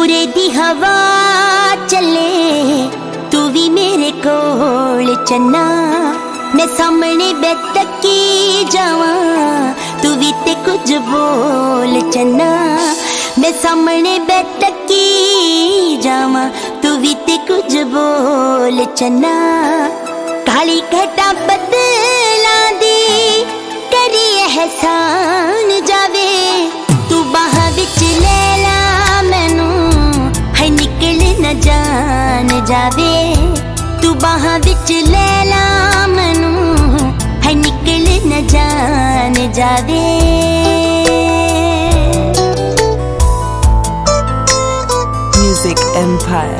उरे दी हवा चले तू भी मेरे कोल चन्ना। मैं सामने बैठकी जावा तू भी ते कुछ बोल चन्ना। मैं सामने बैठकी जावा तू भी ते कुछ बोल चन्ना। काली घटा बदला दी करी एहसान जावे तू बाह विच ले ला मैनू है निकल न जान जावे तू बाह विच ले ला मैनू है निकल न जान जावे। Music Empire.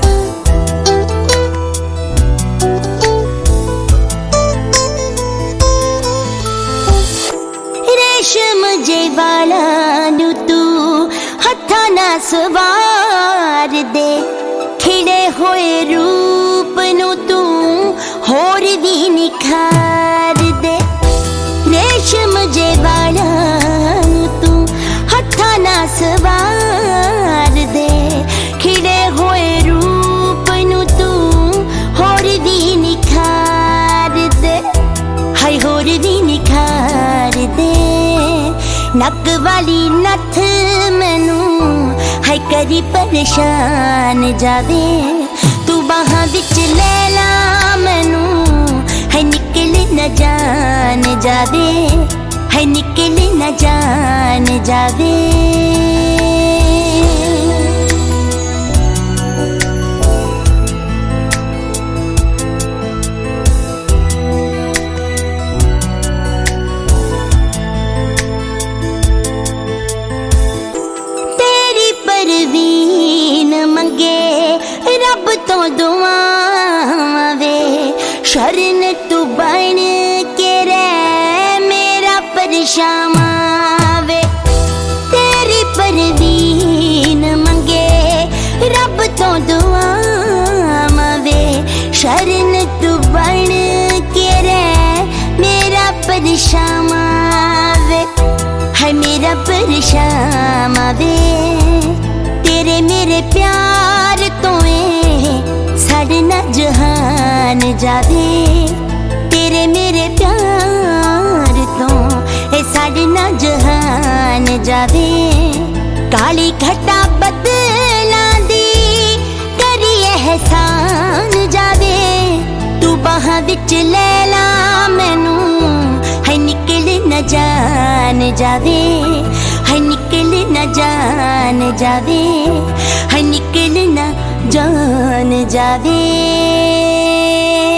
रेशम जे वाला नू तू हथा ना सवार दे खिड़े होए रूप नू तू होर भी निखार दे। रेशम जे वाला नू तू हथा ना सवार दे खिड़े होए रूप नू तू होर भी निखार दे हाय होर भी निखार दे। नक वाली नथ मैनू है करी परेशान जावे तू बाह विच ले ला मैनू है निकल न जान जावे है निकल न जान जावे। परवीन मंगे रब तो दुआवां वे शरण तू बन के रह मेरा परछावां वे। तेरी परवीन मंगे रब तो दुआवां वे शरण तू बन के रह मेरा परछावां वे है मेरा परछावां वे। तेरे मेरे प्यार तो साढ़े ना जहान जावे तेरे मेरे प्यार तो साढ़े ना जहान जावे। काली घटा बदला दी करी एहसान जावे तू बाह विच ले ला मैनू है निकल न जान जावे है निकल न जान जावे है निकल न जान जावे।